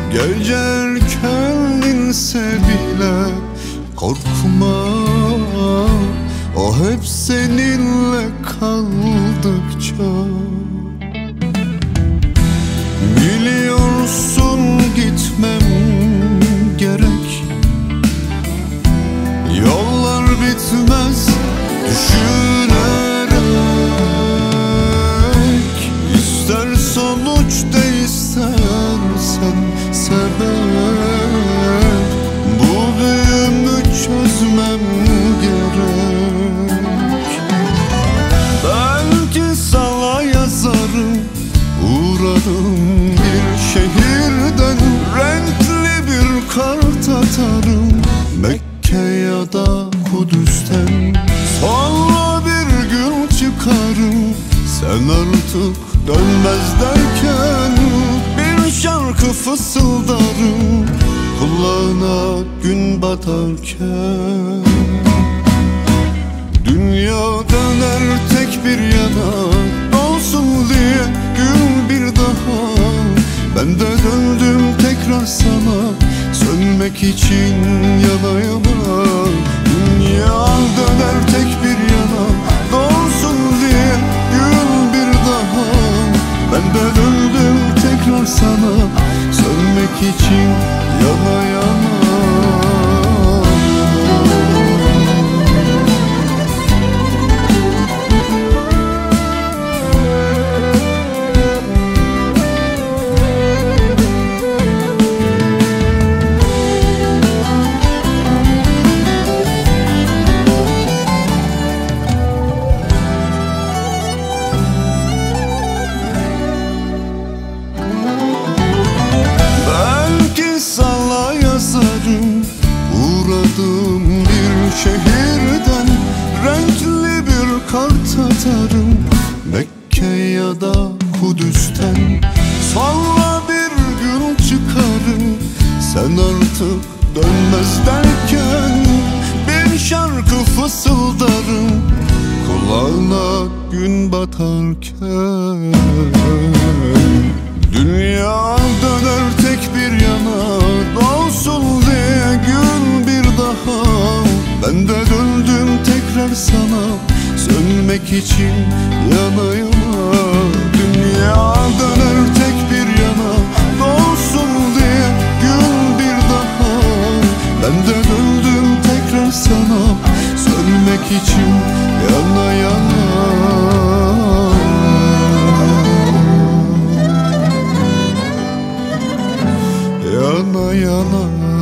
Gecel kendinse bile korkma, o hep seninle kaldıkça. Biliyorsun gitmem gerek, yollar bitmez düşünerek. İster sonuç de istersen sebep, bu büyümü çözmem gerek. Belki sana yazarım, uğradım bir şehirden, renkli bir kart atarım Mekke ya da Kudüs'ten. Sonra bir gün çıkarım, sen artık dönmez derken, bir şarkı fısıldarım kulağına gün batarken. Dünya döner tek bir yana, olsun diye gün bir daha. Ben de döndüm tekrar sana, sönmek için yana yana. Dünya döner tek bir yana, olsun diye gün bir daha. Ben de döndüm tekrar sana, sönmek için yana yana. Uğradım bir şehirden, renkli bir kart atarım Mekke ya da Kudüs'ten. Sonra bir gün çıkarım, sen artık dönmez derken, bir şarkı fısıldarım kulağına gün batarken. Dünya döner tek bir yana, olsun diye gün bir daha. Ben de döndüm tekrar sana, sönmek için yana yana. Dünya döner tek bir yana, olsun diye gün bir daha. Ben de döndüm tekrar sana, sönmek için yana yana. Yana yana.